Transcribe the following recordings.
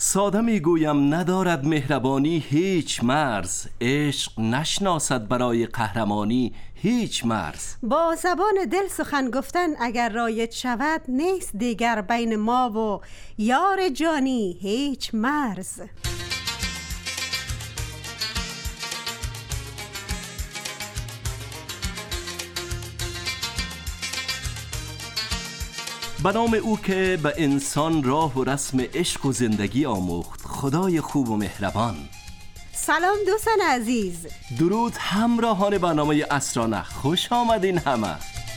ساده میگویم ندارد مهربانی هیچ مرز، عشق نشناسد برای قهرمانی هیچ مرز. با زبان دل سخن گفتن اگر رایج شود، نیست دیگر بین ما و یار جانی هیچ مرز. به نام او که به انسان راه و رسم عشق و زندگی آموخت، خدای خوب و مهربان. سلام دوستان عزیز، درود همراهان برنامه اسرانه، خوش آمدین همه.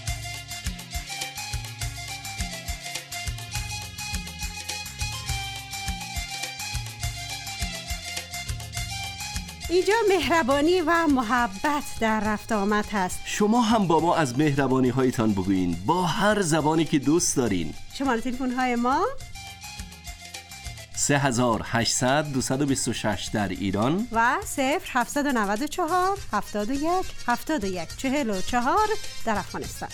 اینجا مهربانی و محبت در رفت آمد هست. شما هم با ما از مهربانی هایتان بگوین با هر زبانی که دوست دارین. شماره تلفن های ما 3800 226 در ایران و 0794 71 71 44 در افغانستان.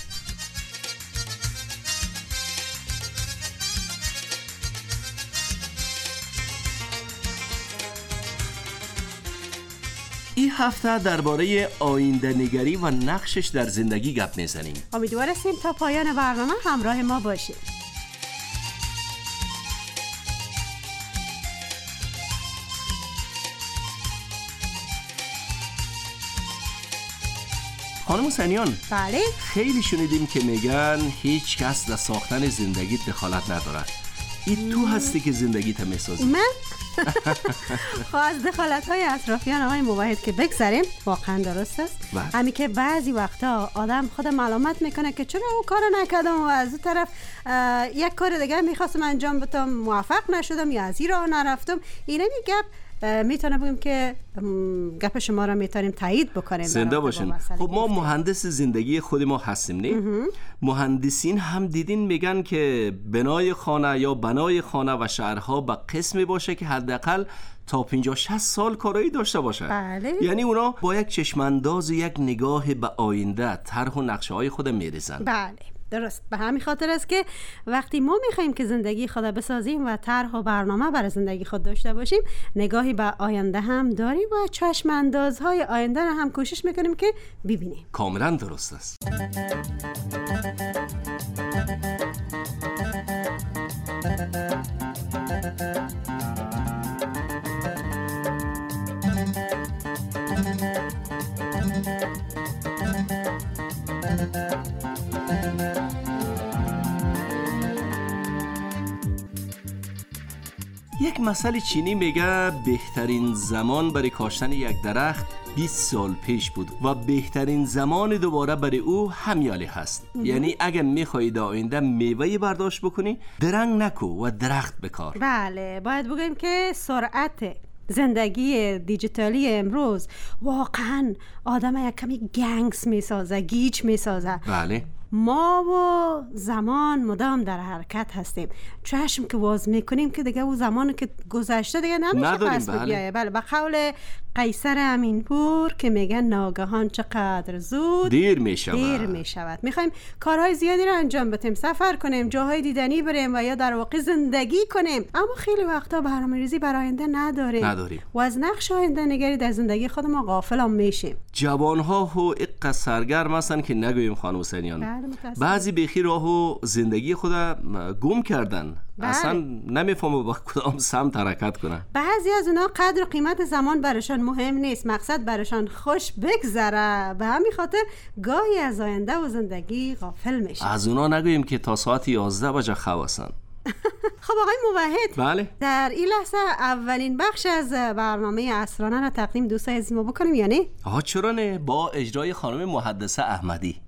این هفته درباره آینده نگری و نقشش در زندگی گپ میزنیم. امیدوار هستیم تا پایان برنامه همراه ما باشید. خانم حسینیان، بله؟ خیلی شنیدیم که میگن هیچ کس در ساختن زندگی دخالت ندارد. این تو هستی که زندگی تا میسازی. من؟ از دخالت های اطرافیان آقای موحد که بگذاریم، واقعا درست است. همین که بعضی وقتا آدم خود ملامت میکنه که چرا اون کار نکردم و از اون طرف یک کار دیگه میخواستم انجام بدم، موفق نشدم یا از این راه نرفتم. اینه میگم میتونه بگیم که گپ شما را میتونیم تایید بکنیم. زنده باشین. خب ما مهندس زندگی خود ما هستیم، نه؟ مهندسین هم دیدین میگن که بنای خانه یا بنای خانه و شهرها به قسمی باشه که حداقل تا 50-60 سال کارایی داشته باشه. بله. یعنی اونا با یک چشمانداز و یک نگاه به آینده طرح و نقشه های خود میریزن. بله درست. به همین خاطر است که وقتی ما میخوایم که زندگی خود بسازیم و طرح و برنامه برای زندگی خود داشته باشیم، نگاهی به آینده هم داریم و چشم اندازهای آینده را هم کوشش میکنیم که ببینیم. کاملا درست است. یک مثل چینی میگه بهترین زمان برای کاشتن یک درخت 20 سال پیش بود و بهترین زمان دوباره برای او همیالی هست. یعنی اگه میخوایی در آینده میوه برداشت بکنی، درنگ نکو و درخت بکار. بله، باید بگیم که سرعت زندگی دیجیتالی امروز واقعا آدم یک کمی گنگس میسازه، گیج میسازه. بله. ما و زمان مدام در حرکت هستیم. چشم که باز میکنیم که دیگه او زمانی که گذشته دیگه نمیشه پس بیایه. بله، به قول قیصر امینپور که میگن ناگهان چقدر زود دیر میشود. میخوایم کارهای زیادی رو انجام بدیم، سفر کنیم، جاهای دیدنی بریم و یا در واقع زندگی کنیم، اما خیلی وقتا برنامه‌ریزی برای آینده نداریم و از نقش آینده نگری در زندگی خود ما غافل هم میشیم. جوانها و اق سرگرم هستن که نگویم خانم حسینیان. بعضی بیخی راهو زندگی خود گم کردن. اصلا نمیفهمه با کدام سمت حرکت کنن. بعضی از اونا قدر و قیمت زمان براشون مهم نیست، مقصد براشون خوش بگذره. به همین خاطر گاهی از آینده و زندگی غافل میشن. از اونا نگویم که تا ساعت 11 بجه خواسن. خب آقای موحد، بله، در این لحظه اولین بخش از برنامه اسرانه را تقدیم دوستای عزیز ما بکنیم یا نه؟ چرا نه، با اجرای خانم محدثه احمدی.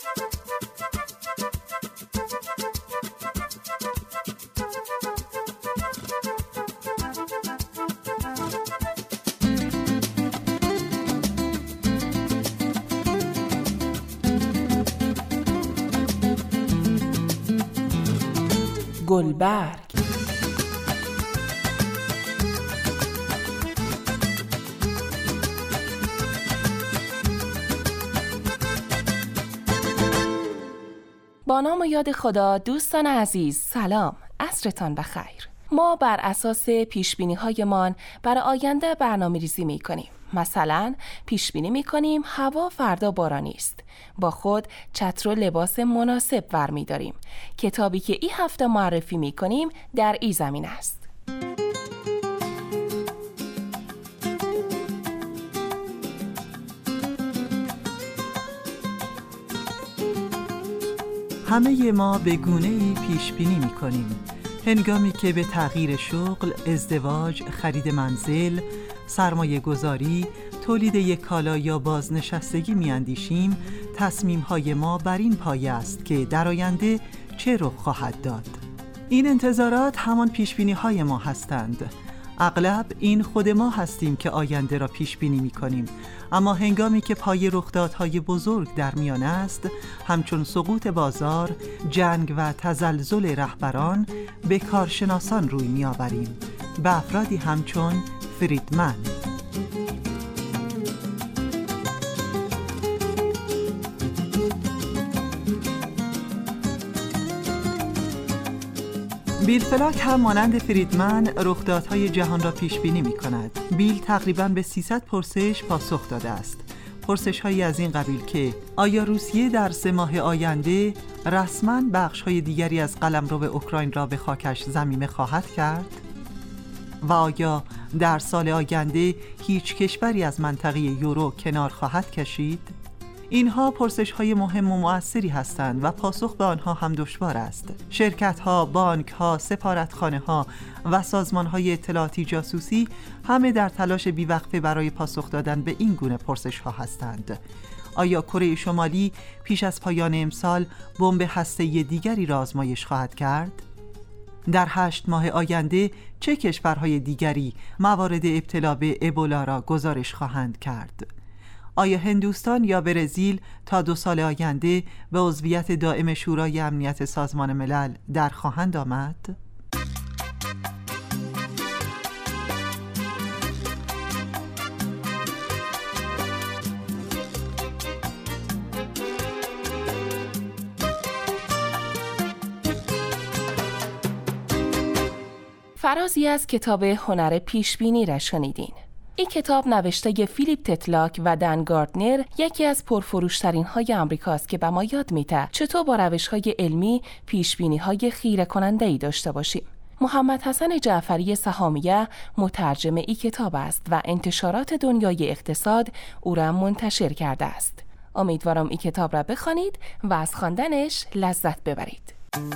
گلبرگ. با نام و یاد خدا. دوستان عزیز سلام، عصرتان بخیر. ما بر اساس پیشبینی‌هایمان برای آینده برنامه‌ریزی می‌کنیم. مثلا پیشبینی می‌کنیم هوا فردا بارانی است. با خود چتر و لباس مناسب برمی‌داریم. کتابی که این هفته معرفی می‌کنیم در این زمینه است. همه ما به گونه‌ای پیشبینی می‌کنیم. هنگامی که به تغییر شغل، ازدواج، خرید منزل، سرمایه گذاری، تولید یک کالا یا بازنشستگی می‌اندیشیم، تصمیم‌های ما بر این پایه است که در آینده چه رخ خواهد داد. این انتظارات همان پیشبینی‌های ما هستند. اغلب این خود ما هستیم که آینده را پیش بینی می‌کنیم، اما هنگامی که پای رخدادهای بزرگ در میان است، همچون سقوط بازار، جنگ و تزلزل رهبران، به کارشناسان روی می‌آوریم، به افرادی همچون فریدمن. بیل فلاک هم مانند فریدمن رخدادهای جهان را پیش بینی می کند. بیل تقریباً به 300 پرسش پاسخ داده است. پرسش‌هایی از این قبیل که آیا روسیه در 3 ماه آینده رسماً بخش‌های دیگری از قلمرو اوکراین را به خاکش ضمیمه خواهد کرد؟ و آیا در سال آینده هیچ کشوری از منطقه یورو کنار خواهد کشید؟ اینها پرسش‌های مهم و مؤثری هستند و پاسخ به آنها هم دشوار است. شرکت‌ها، بانک‌ها، سفارتخانه‌ها و سازمان‌های اطلاعاتی جاسوسی همه در تلاش بی‌وقفه برای پاسخ دادن به این گونه پرسش‌ها هستند. آیا کره شمالی پیش از پایان امسال بمب هسته‌ای دیگری را آزمایش خواهد کرد؟ در 8 ماه آینده چه کشورهای دیگری موارد ابتلا به ابولا را گزارش خواهند کرد؟ آیا هندوستان یا برزیل تا 2 سال آینده به عضویت دائم شورای امنیت سازمان ملل در خواهند آمد؟ فرازی از کتاب هنر پیشبینی را شنیدین. این کتاب نوشته فیلیپ تتلاک و دن گاردنر یکی از پرفروشترین های امریکاست که به ما یاد میده چطور با روش های علمی پیشبینی های خیره کننده ای داشته باشیم. محمد حسن جعفری سهامیه مترجم این کتاب است و انتشارات دنیای اقتصاد او را منتشر کرده است. امیدوارم این کتاب را بخوانید و از خواندنش لذت ببرید.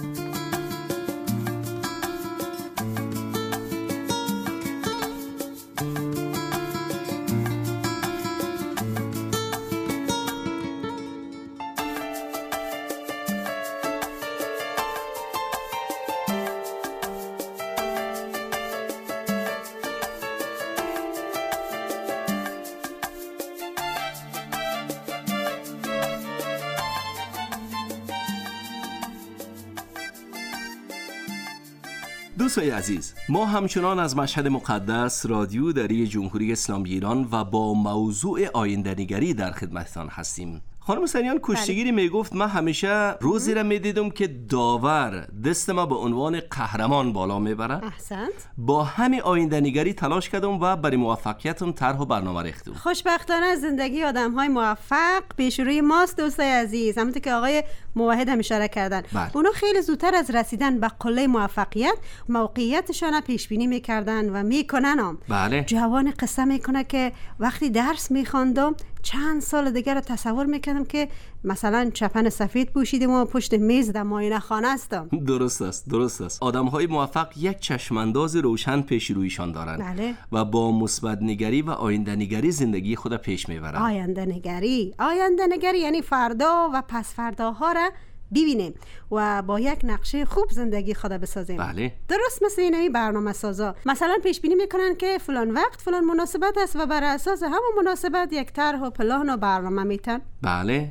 دوستای عزیز، ما همچنان از مشهد مقدس رادیو دری جمهوری اسلامی ایران و با موضوع آینده‌نگری در خدمتتان هستیم. خانم سریان کشتیگیری میگفت من همیشه روزی را میدیدم که داور دست ما به عنوان قهرمان بالا میبره. احسنت. با همین آینده‌نگری تلاش کردم و برای موفقیتم طرح و برنامه ریختم. خوشبختانه زندگی آدم‌های موفق پیش روی ماست دوستای عزیز. همونطور که آقای موحد هم اشاره کردن، اونا خیلی زودتر از رسیدن به قله موفقیت موقعیتشان پیش بینی میکردن و میکنن. بله. جوان قصه میکنه که وقتی درس میخواندم چند سال دیگر رو تصور میکردم که مثلا چپن سفید پوشیدم و پشت میز در معاینه خانه هستم. درست است. آدم‌های موفق یک چشمانداز روشن پیش رویشان دارند. بله. و با مثبت نگری و آینده نگری زندگی خود پیش میبرند. آینده نگری یعنی فردا و پس فرداها را ببینیم و با یک نقشه خوب زندگی خود بسازیم. بله. درست مثل این برنامه سازا مثلا پیش بینی میکنن که فلان وقت فلان مناسبت است و بر اساس همون مناسبت یک طرح و پلان و برنامه میتن. بله.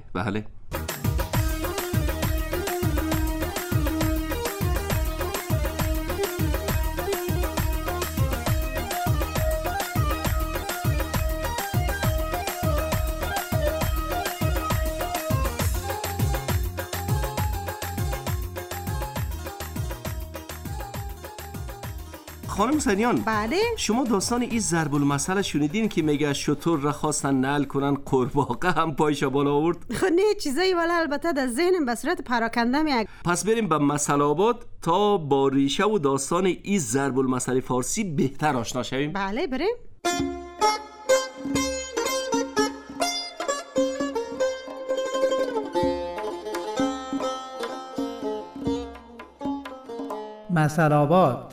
خانم سریان، بله. شما داستان این ضرب المثل شنیدین که میگه شتر را خواستن نعل کنن، قورباغه هم پایش بالا آورد؟ خب نه چیزایی ولی البته در ذهنم به صورت پراکنده میاد. پس بریم به مثل آباد تا با ریشه و داستان این ضرب المثل فارسی بهتر آشنا شویم. بله بریم. مثل آباد.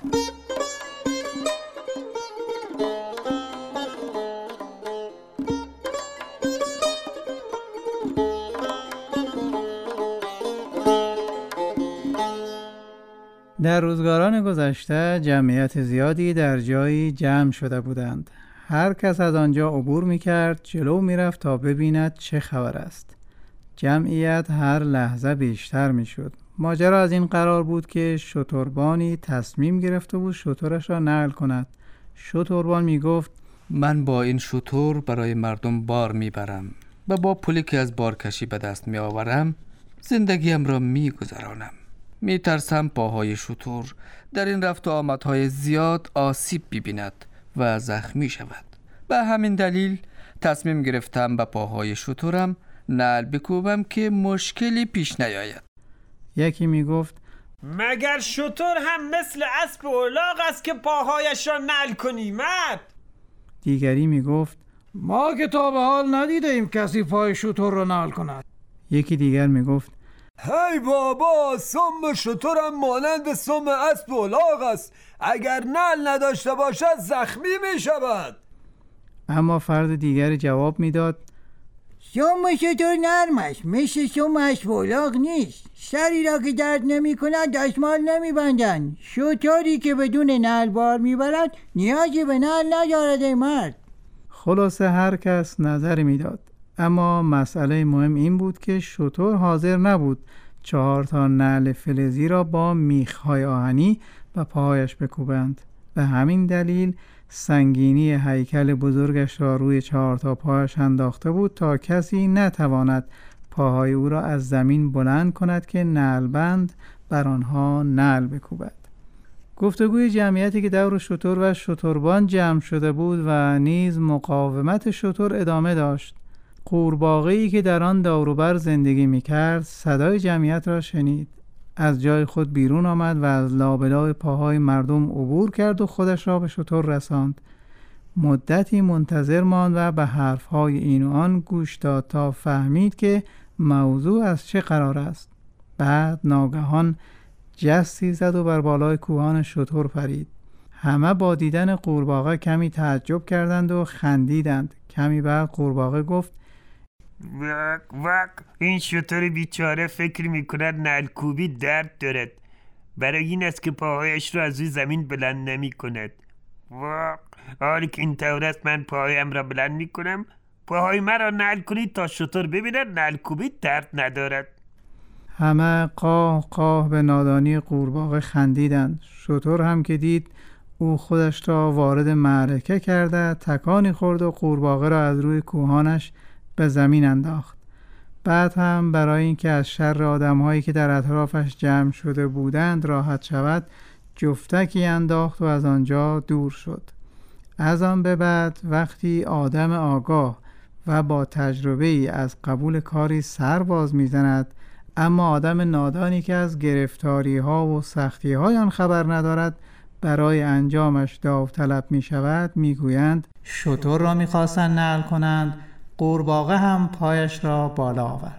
در روزگاران گذشته جمعیت زیادی در جایی جمع شده بودند. هر کس از آنجا عبور می‌کرد، جلو می‌رفت تا ببیند چه خبر است. جمعیت هر لحظه بیشتر می‌شد. ماجرا از این قرار بود که شتربانی تصمیم گرفته بود شترش را نقل کند. شتربان می‌گفت من با این شتر برای مردم بار میبرم و با پولی که از بارکشی به دست میآورم زندگیم را میگذرانم. میترسم پاهای شتر در این رفت و آمدهای زیاد آسیب ببیند و زخمی شود. به همین دلیل تصمیم گرفتم به پاهای شترم نعل بکوبم که مشکلی پیش نیاید. یکی میگفت مگر شتر هم مثل اسب الاغ است که پاهایش را نعل کنی مرد؟ دیگری میگفت ما که تا به حال ندیدیم کسی پای شتر را نعل کند. یکی دیگر میگفت هی بابا، سم شترم مانند سم اسب الاغ است، اگر نعل نداشته باشد زخمی می شود. اما فرد دیگر جواب میداد سم شتر نرم است، مثل سم اسب الاغ نیست. سری را که درد نمی کند دستمال نمی بندند. شتری که بدون نعل بار می برد نیازی به نعل ندارد ای مرد. خلاصه هر کس نظری میداد، اما مسئله مهم این بود که شتر حاضر نبود 4 نعل فلزی را با میخ‌های آهنی به پاهایش بکوبند. به همین دلیل سنگینی هیکل بزرگش را روی 4 پایش انداخته بود تا کسی نتواند پاهای او را از زمین بلند کند که نعلبند بر آنها نعل بکوبد. گفتگوی جمعیتی که دور شتر و شتربان جمع شده بود و نیز مقاومت شتر ادامه داشت. قورباغه‌ای که در آن دوروبر زندگی می‌کرد صدای جمعیت را شنید. از جای خود بیرون آمد و از لابلای پاهای مردم عبور کرد و خودش را به شتر رساند. مدتی منتظر ماند و به حرفهای این و آن گوش داد تا فهمید که موضوع از چه قرار است. بعد ناگهان جستی زد و بر بالای کوهان شتر پرید. همه با دیدن قورباغه کمی تعجب کردند و خندیدند. کمی بعد قورباغه گفت وک وک، این شتر بیچاره فکر میکند نعلکوبی درد دارد، برای این است که پاهایش را از روی زمین بلند نمی کند. وک، حالی که این طور است من پاهایم را بلند میکنم، پاهای مرا نعل کنید تا شتر ببیند نعلکوبی درد ندارد. همه قاه قاه به نادانی قورباغه خندیدند. شتر هم که دید او خودش را وارد معرکه کرده تکانی خورد و قورباغه را از روی کوهانش به زمین انداخت. بعد هم برای اینکه از شر آدم‌هایی که در اطرافش جمع شده بودند راحت شود جفتکی انداخت و از آنجا دور شد. از آن به بعد وقتی آدم آگاه و با تجربه‌ای از قبول کاری سر باز می‌زند، اما آدم نادانی که از گرفتاری‌ها و سختی‌های آن خبر ندارد برای انجامش داوطلب می‌شود، می‌گویند شتر را می‌خواستند نعل کنند، قورباغه هم پایش را بالا آورد.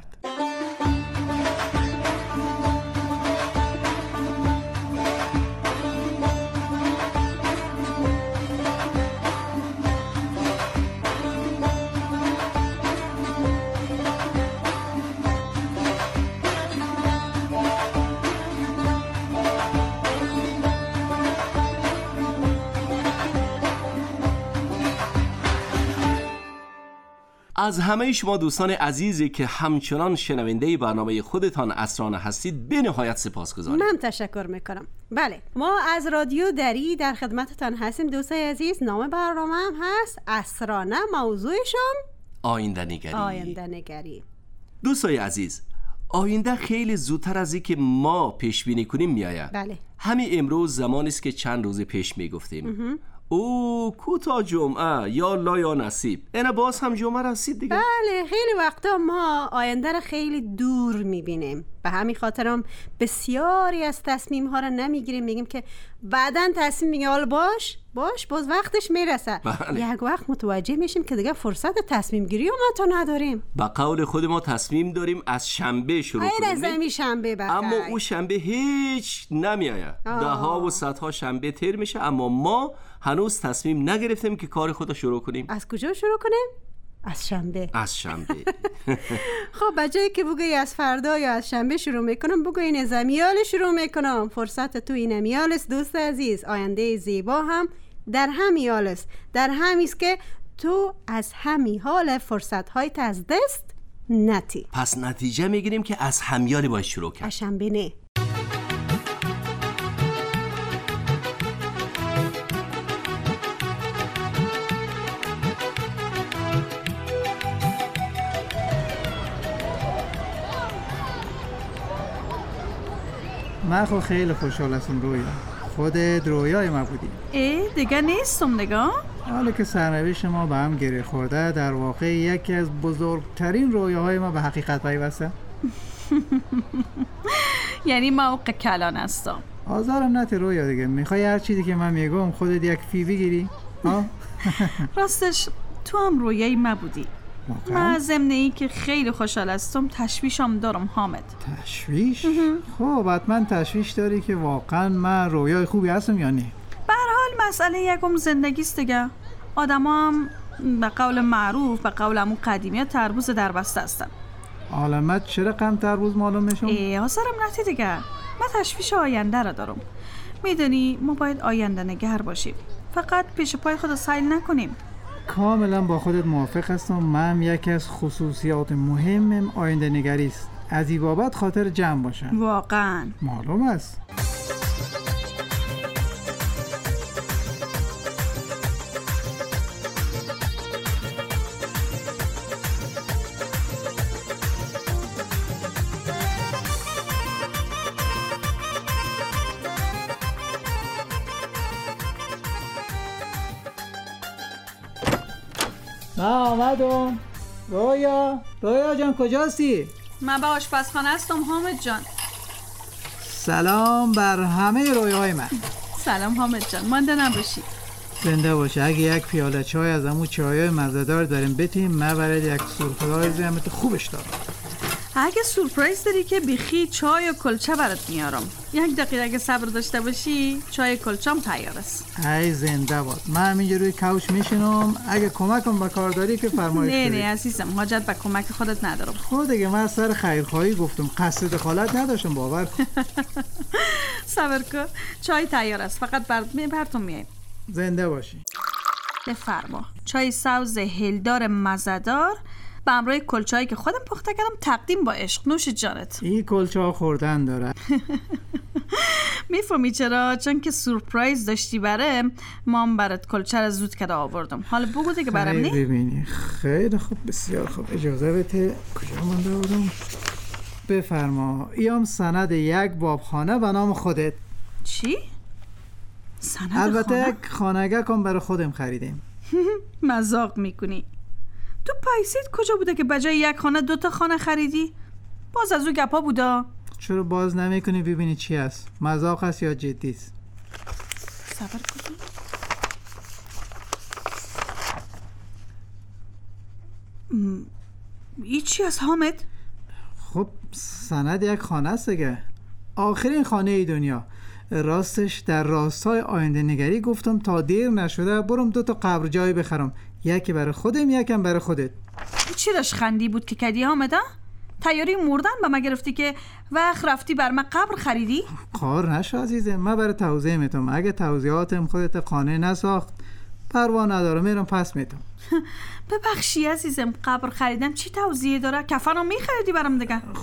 از همه شما دوستان عزیزی که همچنان شنونده برنامه خودتان اسرانه هستید به نهایت سپاسگزارم. من تشکر میکنم. بله، ما از رادیو دری در خدمتتان هستیم دوستای عزیز. نام برنامه هم هست اسرانه، موضوعشم آینده نگری. آینده نگری. دوستای عزیز، آینده خیلی زودتر از اینکه ما پیش بینی کنیم میآید. بله. همین امروز زمانی است که چند روز پیش میگفتیم. او کوتا جمعه یا لا یا نصیب. اینا باز هم جمعه رسید دیگه. بله، خیلی وقتا ما آینده را خیلی دور میبینیم. به همین خاطرم بسیاری از تصمیم ها را نمیگیریم، میگیم که بعداً تصمیم میگیم حالا باش باز وقتش میرسه. بله. یک وقت متوجه میشیم که دیگه فرصت تصمیم گیری ما تا نداریم. با قول خود ما تصمیم داریم از شنبه شروع کنیم. از شنبه بخیر. اما او شنبه هیچ نمیآید. ده ها و صدها شنبه تیر میشه، اما ما هنوز تصمیم نگرفتیم که کار خود شروع کنیم. از کجا شروع کنیم؟ از شنبه. خب بجایی که بگویی از فردا یا از شنبه شروع میکنم، بگویی از امیال شروع میکنم. فرصت تو این امیال است دوست عزیز. آینده زیبا هم در همیال است. در همیست که تو از همی حال فرصت هایت از دست نتی. پس نتیجه میگیریم که از همیال باید شروع کرد. از شنبه نه. من خب خیلی خوشحال هستم رویا. خودت رویای ما بودی. دیگه نیستم نگاه. حالا که سرنوشت ما به هم گره خورده، در واقع یکی از بزرگترین رویاهای ما به حقیقت پیوسته. یعنی موقع کلان هستم. آزارم نتی رویا دیگه. میخوای هر چیزی که من میگم خودت یک فی بگیری؟ راستش تو هم رویای ما بودی. من ضمن این که خیلی خوشحال هستم تشویشم دارم حامد. تشویش؟ خب حتما تشویش داری که واقعا من رویای خوبی هستم یا نه؟ به هر حال مسئله یکم زندگیست دیگه. آدما هم به قول معروف، به قول همون قدیمی تربوز در بسته هستن. عالمت چرا کم تربوز معلوم میشم؟ حاضرم نتی دیگه. من تشویش آینده را دارم. میدونی ما باید آینده نگر باشیم، فقط پیش پای خود سیل نکنیم. کاملا با خودت موافق هستم. من یکی از خصوصیات مهمم آینده نگری است. از این بابت خاطر جمع باشم. واقعا معلوم است. من آمدم. رویا جان کجاستی؟ من به آشپزخانه هستم حامد جان. سلام بر همه رویاهای من. سلام حامد جان، مانده نباشی. زنده باشه. اگه یک پیاله چای از همون چایای مزه‌دار داریم بتیم، من برای یک سورپرایز زحمت خوبش دارم. اگه سورپرایز داری که بیخی چای و کلچه برات میارم. یک دقیقه اگه صبر داشته باشی چای کلچم تیار است. ای زنده باد. من همینجا روی کوچ میشینم. اگه کمکم به کار داری که فرمایش کنید. نه عزیزم، حاجت به کمک خودت ندارم. خود دیگه من سر خیرخواهی گفتم، قصد دخالت نداشتم. باور صبر کن، چای تیار است، فقط براتون میایم. زنده باشی. بفرما. چای سبز هلدار مزه‌دار به همراه کلچه‌ای که خودم پخته کردم، تقدیم با عشق. نوش جانت. این کلچه ها خوردن داره. میفهمی چرا؟ چون که سورپرایز داشتی برام، ما برات کلچه رو زود کرده آوردم. حالا بگو دیگه برام نی؟ ببینی خیلی خوب، بسیار خوب. اجازه بده. کجا مونده بودم؟ بفرما. ایام سند یک بابخانه به نام خودت. چی؟ سند البته خانه؟ یک خانگه کن برای خودم خریدیم. مذاق میکنی؟ تو پیسید کجا بوده که بجای یک خانه 2 خانه خریدی؟ باز از او گپا بودا؟ چرا باز نمیکنی ببینی چی است؟ مذاق است یا جدی است؟ صبر کن. این چی است حامد؟ خب سند یک خانه است دیگه. آخرین خانه ای دنیا. راستش در راستای آینده نگری گفتم تا دیر نشده برم 2 قبر جای بخرم. یکی برای خودم، یکم برای خودت. چی داشت خندی بود که کدی حامد؟ تیاری مردن به ما گرفتی که وقت رفتی بر من قبر خریدی؟ کار نشو عزیزم. من برای توضیح میتم. اگه توضیحاتم خودت قانع نساخت پروا ندارم، میرم پس میتم. ببخشی عزیزم، قبر خریدن چی توضیح داره؟ کفنو میخریدی برام دیگه.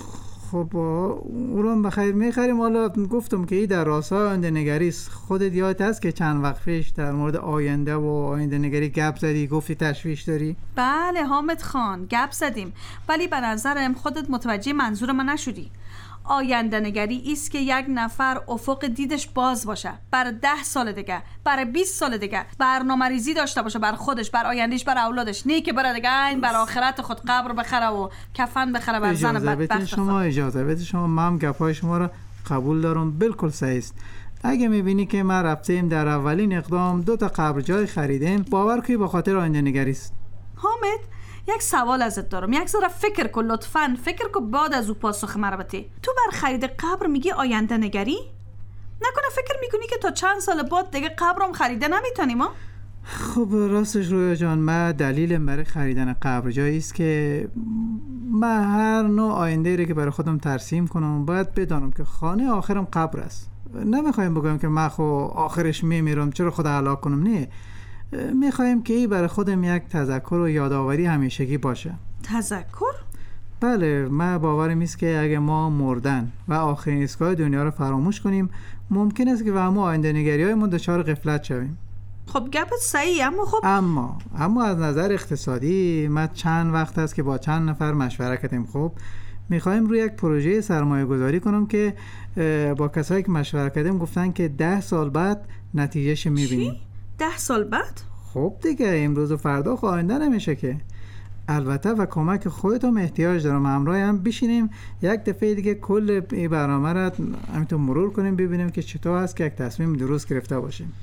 خب او رو بخیر میخریم. حالا گفتم که این در راستای آینده نگری است. خودت یادت هست که چند وقت پیش در مورد آینده و آینده نگری گپ زدی، گفتی تشویش داری؟ بله حامد خان گپ زدیم، ولی به نظرم خودت متوجه منظور من نشدی. آینده نگری ایست که یک نفر افق دیدش باز باشه برای 10 سال دیگه، برای 20 سال دیگه، برنامه ریزی داشته باشه بر خودش، بر آیندهش، بر اولادش، نه که برای دیگه این بر آخرت خود قبر بخره و کفن بخره بر زن بدبخت خود. اجازه بدید شما، من گپای شما را قبول دارم، بالکل صحیح است. اگه میبینی که ما رفتیم در اولین اقدام 2 تا قبر جای خریدیم، باور کنی به خاطر آینده نگری است. حامد یک سوال ازت دارم، یک ذره فکر کن لطفاً، فکر کن بعد از او پاسخ مرا بده. تو بر خرید قبر میگی آینده نگری؟ نکنه فکر میکنی که تا چند سال بعد دیگه قبرم خریده نمیتونیم؟ خب راستش رویا جان، من دلیلم برای خریدن قبر جایی است که من هر نوع آینده ای که برای خودم ترسیم کنم باید بدانم که خانه آخرم قبر است. نمیخوایم بگم که من خو آخرش میمیرم چرا خدا هلاک کنم، نه، میخوایم که این برای خودم یک تذکر و یادآوری همیشگی باشه. تذکر؟ بله، من باورم است که اگه ما مردن و آخرین ایستگاه دنیا رو فراموش کنیم، ممکن است که و ما آینده نگری های ما دچار غفلت شویم. خب گپت صحیح، اما خب اما از نظر اقتصادی ما چند وقت است که با چند نفر مشورت کردیم. خب میخوایم روی یک پروژه سرمایه گذاری کنم که با کسایی که مشورت کردیم گفتن که 10 سال بعد نتیجهش میبینیم. 10 سال بعد؟ خب دیگه امروز و فردا آینده نمیشه که. البته و کمک خودتون احتیاج دارم، همراهم بشینیم یک دفعه دیگه کل این برنامه را همینطور مرور کنیم ببینیم که چطور هست که یک تصمیم درست گرفته باشیم.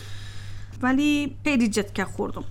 ولی خیلی جدکه خوردم.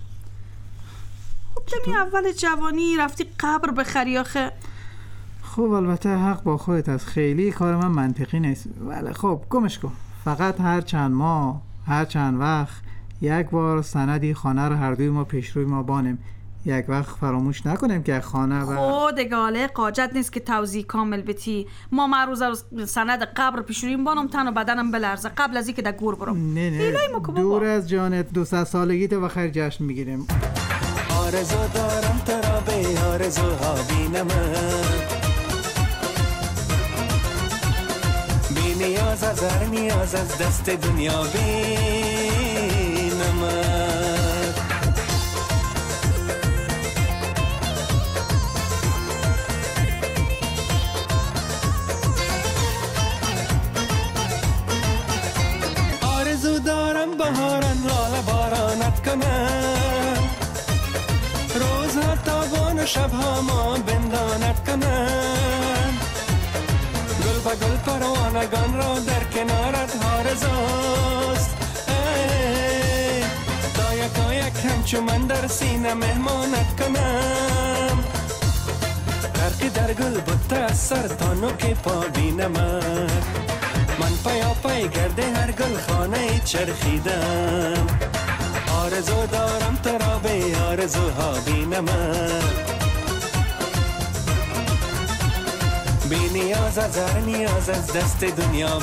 خب دمی اول جوانی رفتی قبر بخری آخه. خب البته حق با خودت است، خیلی کار من منطقی نیست، ولی خب گمش کن. فقط هر چند ماه، هر چند وقت یک بار سندی خانه رو هر دوی ما پیش روی ما بانیم. یک وقت فراموش نکنیم که خانه و خود گاله قاجت نیست که توضیح کامل بتی. ما معروض سند قبر پیش رویم بانم تن و بدنم بلرزه قبل از اینکه در گور برم. نه دور از جانت 200 سالگیت و خیر جشن میگیریم. آرزو دارم ترا به آرزوها بینم، بی نیاز از هر نیاز از دست دنیا بینم. آرزو دارم بهارن حال بارانت کنم، روزها تابان و شبها ما بندانت کنم، گل با گل پروانگان را در کنارت آرزوست، تا یک همچو من در سینه مهمانت کنم، غرقی در گل بوده از سر تا نوک پا بینمت، من پیا پای گرده هر گل خانه چرخیدم. آرزو دارم ترا به آرزوها بینمت، بی نیاز از هر نیاز از دست دنیا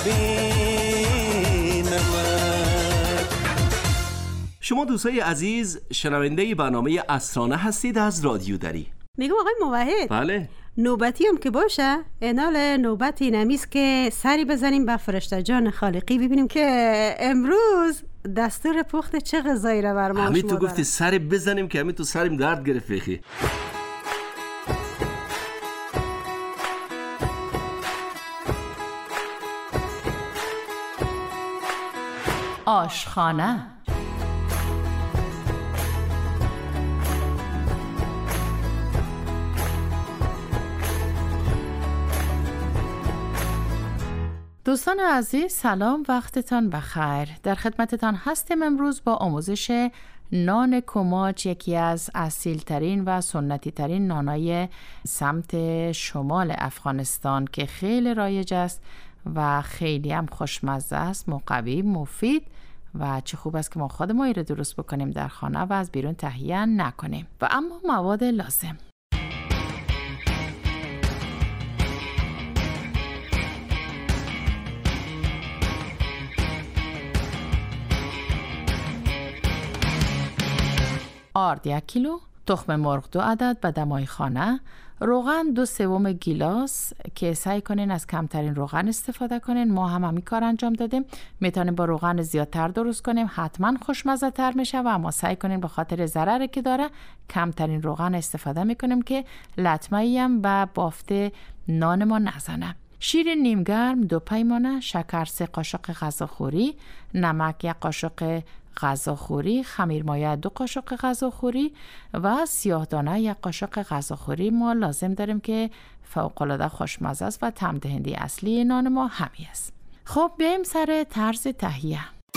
بینمت. شما دوستای عزیز شنونده برنامه اسرانه هستید از رادیو دری. میگم آقای موحد، بله نوبتی هم که باشه انال نوبتی نمیست که سری بزنیم به فرشته جان خالقی ببینیم که امروز دستور پخت چه غذایی را بر ما همین تو گفتی سری بزنیم که همین تو سریم درد گرفت بخی. آشخانه. دوستان عزیز سلام، وقتتان بخیر. در خدمتتان هستیم امروز با آموزش نان کماچ، یکی از اصیل‌ترین و سنتی ترین نانای سمت شمال افغانستان که خیلی رایج است و خیلی هم خوشمزه است، مقوی، مفید و چه خوب است که ما خود ما رو درست بکنیم در خانه و از بیرون تهیه نکنیم. و اما مواد لازم: آرد 1 کیلو، تخم مرغ 2 عدد به دمای خانه، روغن 2/3 گیلاس که سعی کنین از کمترین روغن استفاده کنین. ما هم همین کار انجام دادیم. میتونیم با روغن زیادتر درست کنیم، حتما خوشمزه تر میشه و اما سعی کنین به خاطر ضرری که داره کمترین روغن استفاده میکنیم که لطمه‌ای هم به بافت نان ما نزنه. شیر نیمگرم 2 پیمانه، شکر 3 قاشق غذاخوری، نمک 1 قاشق غذاخوری، خمیر مایه 2 قاشق غذاخوری و سیاه دانه 1 قاشق غذاخوری ما لازم داریم که فوق‌العاده خوشمزه است و طعم دهنده اصلی نان ما همین است. خب بیایم سر طرز تهیه.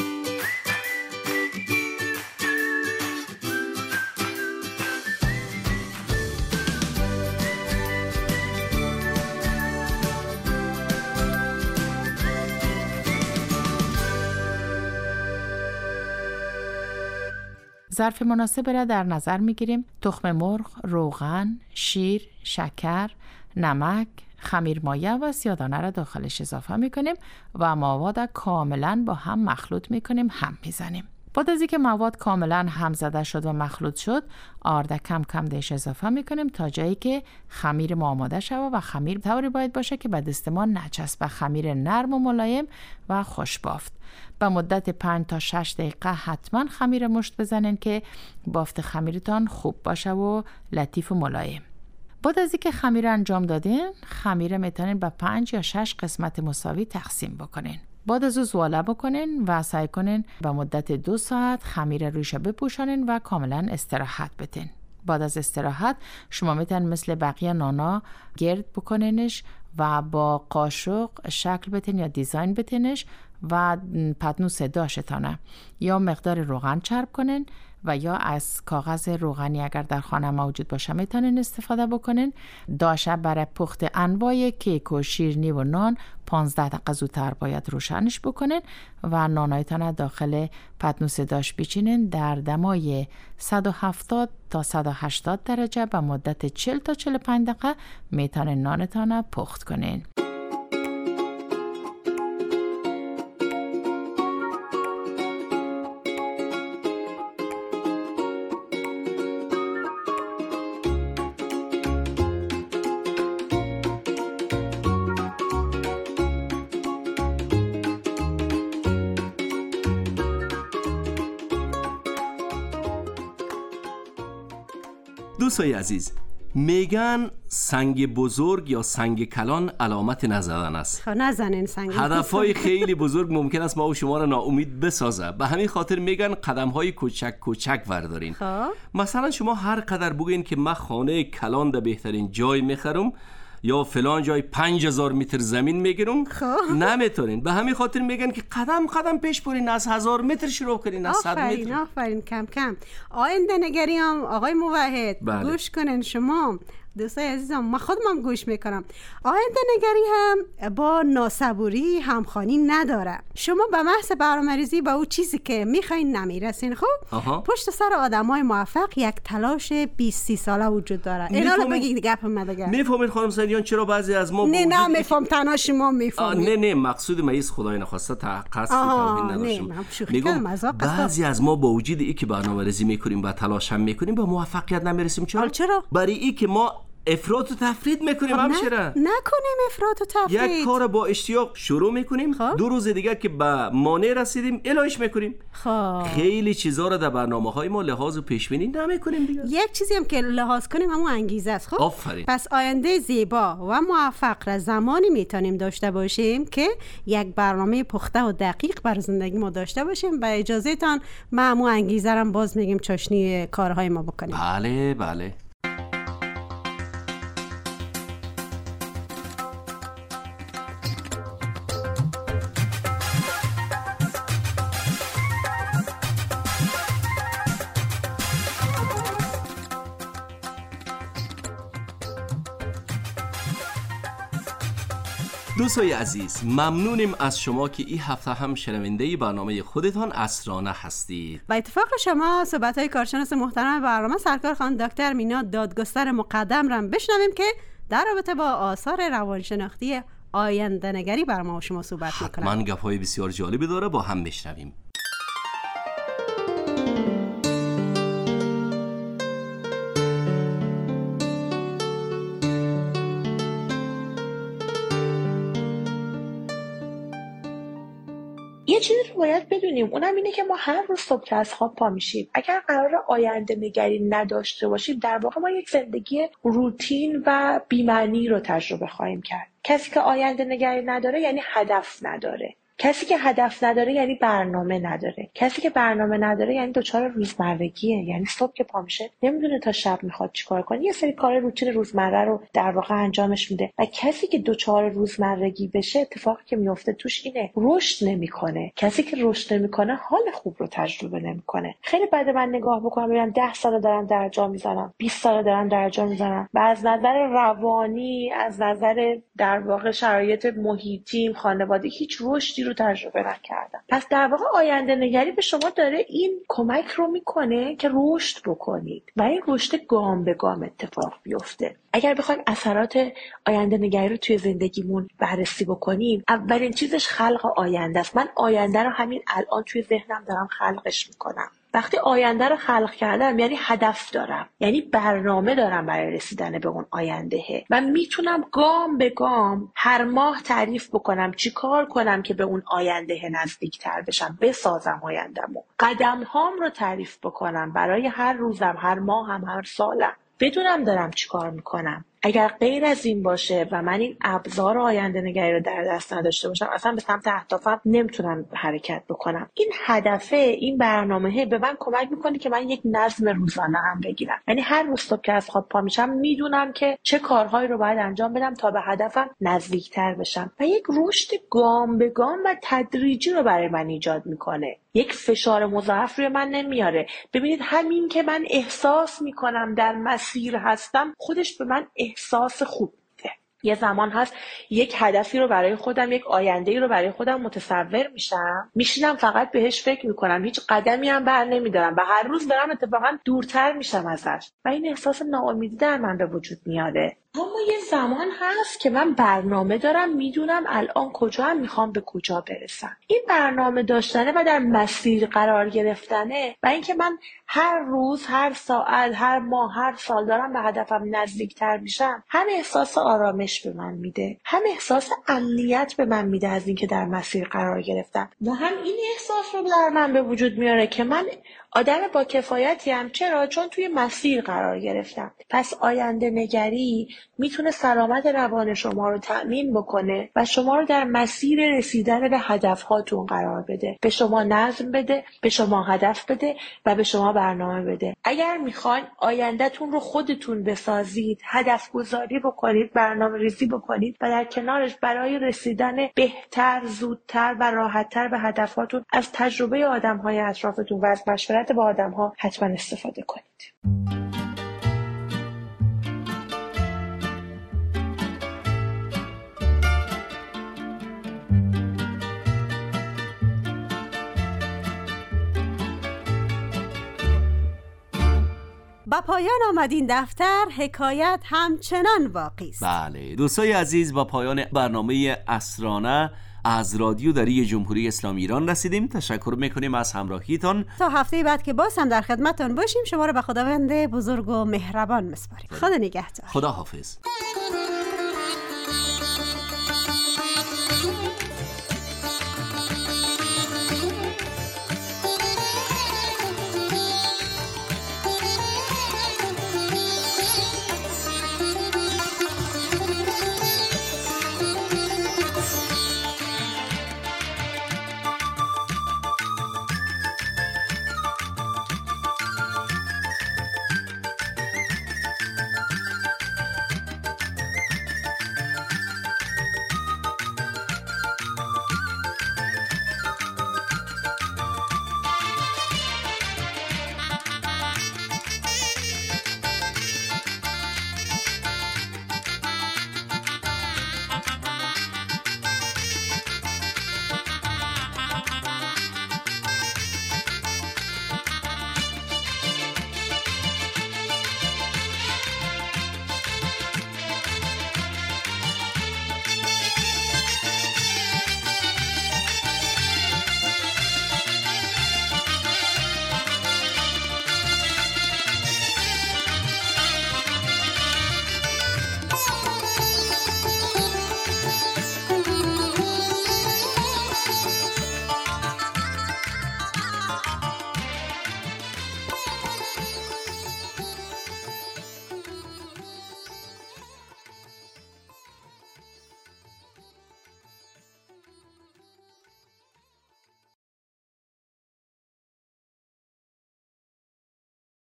ظرف مناسب را در نظر میگیریم. تخم مرغ، روغن، شیر، شکر، نمک، خمیر مایه و سیاه‌دانه را داخلش اضافه میکنیم و مواد کاملا با هم مخلوط میکنیم، هم میزنیم. بعد از اینکه مواد کاملا هم زده شد و مخلوط شد، آرد کم کم بهش اضافه میکنیم تا جایی که خمیر ما آماده شود و خمیر طوری باید باشه که به دست ما نچسبه، خمیر نرم و ملایم و خوشبافت. به مدت 5 تا 6 دقیقه حتما خمیر مشت بزنین که بافت خمیرتان خوب باشه و لطیف و ملایم. بعد از اینکه خمیر انجام دادین، خمیر میتونین به 5 یا 6 قسمت مساوی تقسیم بکنین. بعد از او زواله بکنین و سعی کنین به مدت 2 ساعت خمیر رویش بپوشانین و کاملا استراحت بدین. بعد از استراحت شما میتونین مثل بقیه نانا گرد بکنینش و با قاشق شکل بتین یا دیزاین بتینش و پتنوس داشتانه یا مقدار روغن چرب کنین و یا از کاغذ روغنی اگر در خانه موجود باشه میتونین استفاده بکنین. داشه برای پخت انواع کیک و شیرینی و نان 15 دقیقه زودتر باید روشنش بکنین و نانایتان داخل پتنوس داش بچینین در دمای 170 تا 180 درجه به مدت 40 تا 45 دقیقه میتونین نانتان پخت کنین. دوستای عزیز، میگن سنگ بزرگ یا سنگ کلان علامت نزدن است. نزنین سنگ. هدفهای خیلی بزرگ ممکن است ما و شما را ناامید بسازه. به همین خاطر میگن قدم‌های کوچک کوچک وردارین. مثلا شما هر قدر بگین که من خانه کلان در بهترین جای میخرم یا فلان جای 5000 متر زمین میگیرم، نمیتونین. به همین خاطر میگن که قدم قدم پیش برین، از 1000 متر شروع کنین، از 100 متر. آفرین کم کم. آینده نگری هم آقای موحد گوش کنین شما دوستای عزیزم، من خودم گوش میکنم. آینده نگری هم با ناصبوری همخوانی نداره. شما به محض برنامه‌ریزی با او چیزی که میخواین نمیرسین. خب پشت سر آدمای موفق یک تلاش 20-30 ساله وجود داره. اینا رو بگید گپ من دیگه. میفهمین خانم سندیان چرا بعضی از ما نه میفهم، تنها شما میفهمید. نه مقصود من ایست، خدای نخواسته قصد توهین نداشتم. میگم بعضی از ما با وجود این که برنامه‌ریزی میکنیم و تلاش هم میکنیم با موفقیت نمیرسیم. چرا؟ برای این که ما افراط و تفرید میکنیم. همشره نکنیم افراط و تفرید. یک کار با اشتیاق شروع میکنیم، 2 روز دیگه که به مانع رسیدیم الهش میکنیم. خیلی چیزا رو در برنامه‌های ما لحاظ و پیشبینی نمیکنیم دیگه. یک چیزی هم که لحاظ کنیم همون انگیزه است. خب آفرین. پس آینده زیبا و موفق را زمانی میتونیم داشته باشیم که یک برنامه پخته و دقیق بر زندگی ما داشته باشیم. با اجازه تان ما همون انگیزه رو باز میگیم چاشنی کارهای ما بکنیم. بله. دوستای عزیز، ممنونیم از شما که این هفته هم شنونده برنامه خودتان اسرانه هستید. با اتفاق شما صحبت‌های کارشناس محترم برنامه سرکار خانم دکتر مینا دادگستر مقدم را بشنویم که در رابطه با آثار روانشناختی آینده نگری بر ما و شما صحبت می‌کنند. حتما گپ‌های بسیار جالبی داره، با هم بشنویم. یه چیزی رو باید بدونیم، اونم اینه که ما هر روز صبح که از خواب پا میشیم اگر قرار آینده نگری نداشته باشیم، در واقع ما یک زندگی روتین و بی‌معنی رو تجربه خواهیم کرد. کسی که آینده نگری نداره یعنی هدف نداره. کسی که هدف نداره یعنی برنامه نداره. کسی که برنامه نداره یعنی دچار روزمرگیه، یعنی صبح که پا میشه نمیدونه تا شب میخواد چیکار کنه، یه سری کار روتین روزمره رو در واقع انجامش میده. و کسی که دچار روزمرگی بشه، اتفاقی که میفته توش اینه رشد نمیکنه. کسی که رشد نمیکنه حال خوب رو تجربه نمیکنه. خیلی بعد من نگاه بکنم ببینم 10 سال دارن درجا میزنن، 20 سال دارن درجا میزنن و از نظر روانی، از نظر در واقع شرایط محیطیم، خانواده، هیچ رشدی رو تجربه نکردم. پس در واقع آینده نگری به شما داره این کمک رو میکنه که رشد بکنید و این رشد گام به گام اتفاق بیفته. اگر بخوایم اثرات آینده نگری رو توی زندگیمون بررسی بکنیم، اولین چیزش خلق آینده است. من آینده رو همین الان توی ذهنم دارم خلقش میکنم. وقتی آینده رو خلق کردم یعنی هدف دارم، یعنی برنامه دارم برای رسیدن به اون آینده و میتونم گام به گام هر ماه تعریف بکنم چی کار کنم که به اون آینده نزدیکتر بشم، بسازم آینده‌مو. قدم هام رو تعریف بکنم برای هر روزم، هر ماهم، هر سالم، بدونم دارم چی کار میکنم. اگر غیر از این باشه و من این ابزار آینده نگری رو در دست نداشته باشم، اصلا به سمت اهدافم نمیتونم حرکت بکنم. این هدفه، این برنامه به من کمک میکنه که من یک نظم روزانه هم بگیرم. یعنی هر روز صبح که از خواب پا میشم میدونم که چه کارهایی رو باید انجام بدم تا به هدفم نزدیکتر بشم و یک رشد گام به گام و تدریجی رو برای من ایجاد میکنه. یک فشار مضاعف روی من نمیاره. ببینید همین که من احساس میکنم در مسیر هستم خودش به من احساس خوب میده. یه زمان هست یک هدفی رو برای خودم، یک آینده‌ای رو برای خودم متصور میشم، میشینم فقط بهش فکر میکنم، هیچ قدمی هم بر نمیدارم و هر روز دارم اتفاقا دورتر میشم ازش و این احساس ناامیدی در من به وجود میاره. اما یه زمان هست که من برنامه دارم، میدونم الان کجا هم میخوام به کجا برسم. این برنامه داشتنه و در مسیر قرار گرفتنه و اینکه من هر روز، هر ساعت، هر ماه، هر سال دارم به هدفم نزدیکتر میشم، هم احساس آرامش به من میده، هم احساس امنیت به من میده از اینکه در مسیر قرار گرفتم و هم این احساس رو در من به وجود میاره که من آدم با کفایتی هم. چرا؟ چون توی مسیر قرار گرفتم. پس آینده نگری میتونه سلامت روان شما رو تأمین بکنه و شما رو در مسیر رسیدن به هدفهاتون قرار بده، به شما نظم بده، به شما هدف بده و به شما برنامه بده. اگر میخواین آیندهتون رو خودتون بسازید، هدف گذاری بکنید، برنامه ریزی بکنید و در کنارش برای رسیدن بهتر، زودتر و راحتتر به هدفهاتون از تجربه آدم‌های اطرافتون و از مشورت با آدم‌ها حتما استفاده کنید. با پایان آمد این دفتر، حکایت همچنان باقی است. بله دوستای عزیز، با پایان برنامه عصرانه از رادیو دری جمهوری اسلامی ایران رسیدیم. تشکر میکنیم از همراهیتان. تا هفته بعد که باز هم در خدمتتون باشیم، شما رو به خداوند بزرگ و مهربان میسپاریم. خدا نگهدار. خدا حافظ.